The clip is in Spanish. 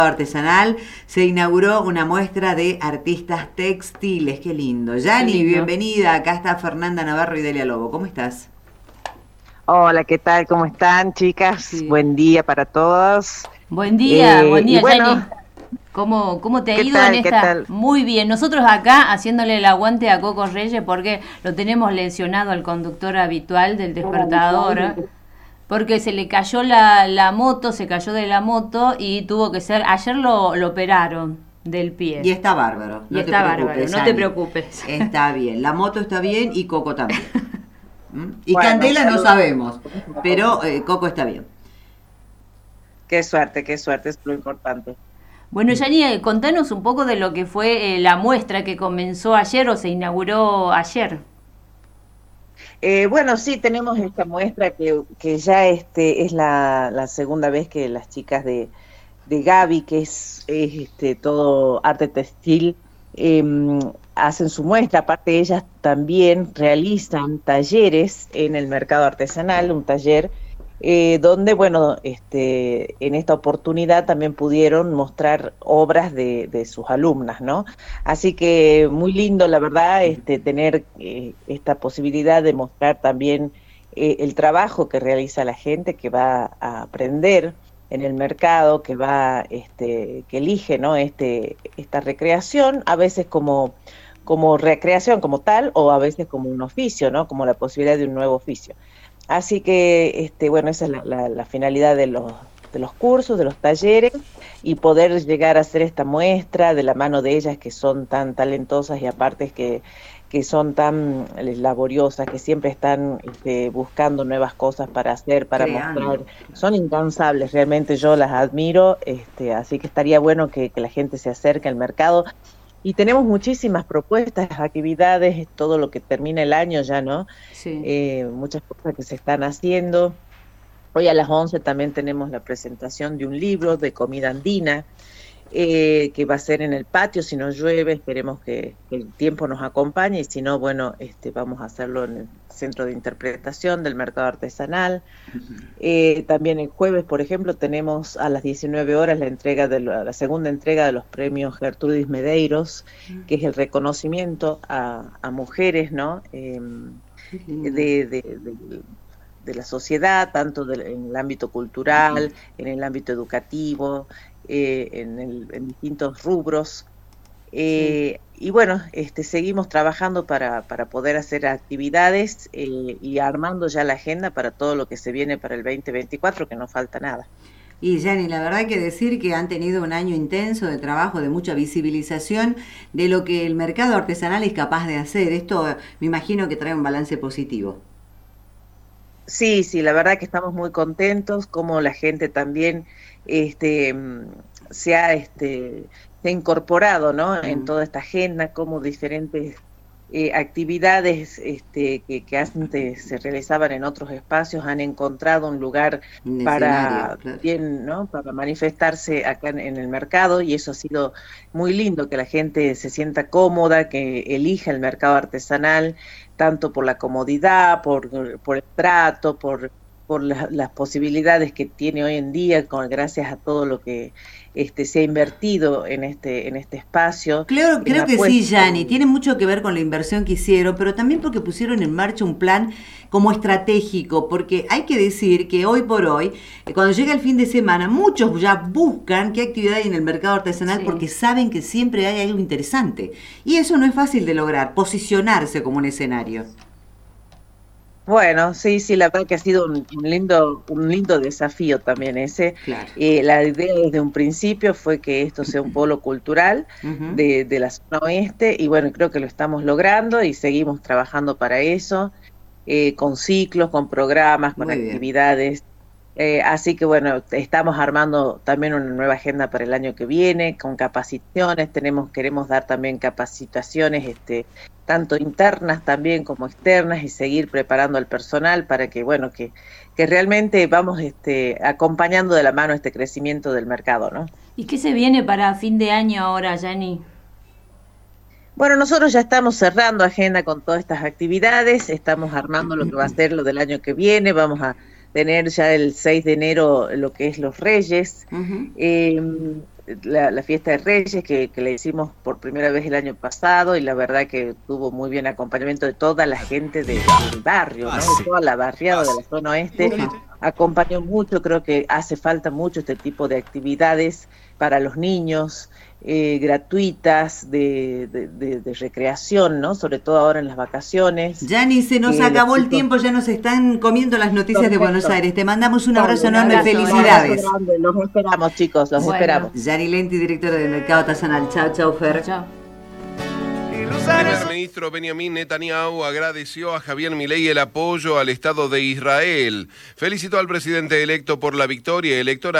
Artesanal se inauguró una muestra de artistas textiles. Qué lindo. Yani, bienvenida. Acá está Fernanda Navarro y Delia Lobo. ¿Cómo estás? Hola, ¿qué tal? ¿Cómo están, chicas? Sí. Buen día para todos. Buen Y día, bueno, Yanni. ¿Cómo te ha ¿qué ido en tal? ¿Qué esta? tal? Muy bien. Nosotros acá haciéndole el aguante a Coco Reyes porque lo tenemos lesionado al conductor habitual del despertador, porque se le cayó la moto, se cayó de la moto y tuvo que ser, ayer lo operaron del pie. Y está bárbaro. Y No te está bárbaro, preocupes, no te Yani. preocupes. Está bien. La moto está bien y Coco también. Y Bueno, Candela no salud. sabemos, pero Coco está bien. Qué suerte, es lo importante. Bueno, Yanni, contanos un poco de lo que fue la muestra que comenzó ayer o se inauguró ayer. Bueno, sí, tenemos esta muestra que ya es la segunda vez que las chicas de Gaby, que es todo arte textil, hacen su muestra. Aparte, ellas también realizan talleres en el mercado artesanal, un taller donde, bueno, en esta oportunidad también pudieron mostrar obras de sus alumnas, ¿no? Así que muy lindo, la verdad, tener esta posibilidad de mostrar también el trabajo que realiza la gente que va a aprender en el mercado, que elige, ¿no? Esta recreación, a veces como recreación como tal, o a veces como un oficio, ¿no? Como la posibilidad de un nuevo oficio. Así que, bueno, esa es la finalidad de los cursos, de los talleres, y poder llegar a hacer esta muestra de la mano de ellas que son tan talentosas y aparte que son tan laboriosas, que siempre están buscando nuevas cosas para hacer, para mostrar. Creando. Son incansables, realmente yo las admiro, así que estaría bueno que la gente se acerque al mercado. Y tenemos muchísimas propuestas, actividades, todo lo que termina el año ya, ¿no? Sí. Muchas cosas que se están haciendo. Hoy a las 11 también tenemos la presentación de un libro de comida andina, que va a ser en el patio, si no llueve, esperemos que el tiempo nos acompañe, y si no, bueno, vamos a hacerlo en el centro de interpretación del mercado artesanal. También el jueves, por ejemplo, tenemos a las 19 horas la segunda entrega de los premios Gertrudis Medeiros, que es el reconocimiento a mujeres, ¿no? Qué lindo. De la sociedad, tanto en el ámbito cultural, en el ámbito educativo, en distintos rubros. Sí. Y bueno, seguimos trabajando para poder hacer actividades y armando ya la agenda para todo lo que se viene para el 2024, que no falta nada. Y Yani, la verdad hay que decir que han tenido un año intenso de trabajo, de mucha visibilización de lo que el mercado artesanal es capaz de hacer. Esto me imagino que trae un balance positivo. Sí, sí, la verdad que estamos muy contentos, como la gente también este, mm, se ha incorporado, ¿no? En Mm. toda esta agenda, como diferentes actividades que antes se realizaban en otros espacios han encontrado un lugar Un escenario, para claro. bien, ¿no? Para manifestarse acá en el mercado, y eso ha sido muy lindo, que la gente se sienta cómoda, que elija el mercado artesanal tanto por la comodidad, por el trato, por las posibilidades que tiene hoy en día, gracias a todo lo que se ha invertido en este espacio, Creo, en creo la que sí, puesta. Yani. Tiene mucho que ver con la inversión que hicieron, pero también porque pusieron en marcha un plan como estratégico, porque hay que decir que hoy por hoy, cuando llega el fin de semana, muchos ya buscan qué actividad hay en el mercado artesanal porque Sí. saben que siempre hay algo interesante. Y eso no es fácil de lograr, posicionarse como un escenario. Bueno, sí, sí, la verdad que ha sido un lindo desafío también ese. Claro. La idea desde un principio fue que esto sea un polo cultural Ujú. de la zona oeste, y bueno, creo que lo estamos logrando y seguimos trabajando para eso, con ciclos, con programas, con Muy bien. actividades. Así que bueno, estamos armando también una nueva agenda para el año que viene, con capacitaciones. Queremos dar también capacitaciones, tanto internas también como externas, y seguir preparando al personal para que, bueno, que realmente vamos acompañando de la mano este crecimiento del mercado, ¿no? ¿Y qué se viene para fin de año ahora, Yanni? Bueno, nosotros ya estamos cerrando agenda con todas estas actividades, estamos armando lo que va a ser lo del año que viene. Vamos a tener ya el 6 de enero lo que es los Reyes. Ujú. Eh, la fiesta de Reyes que la hicimos por primera vez el año pasado y la verdad que tuvo muy bien acompañamiento de toda la gente del barrio, ¿no? De toda la barriada de la zona oeste. Acompañó mucho, creo que hace falta mucho este tipo de actividades para los niños, gratuitas, de recreación, ¿no? Sobre todo ahora en las vacaciones. Yani, se nos acabó el tiempo, ya nos están comiendo las noticias de Buenos Aires. Te mandamos un abrazo enorme, felicidades. Los esperamos, chicos, los esperamos. Yani Lenti, directora del Mercado Artesanal. Chao, chao, Fer. Chao. El primer ministro Benjamin Netanyahu agradeció a Javier Milei el apoyo al Estado de Israel. Felicitó al presidente electo por la victoria electoral.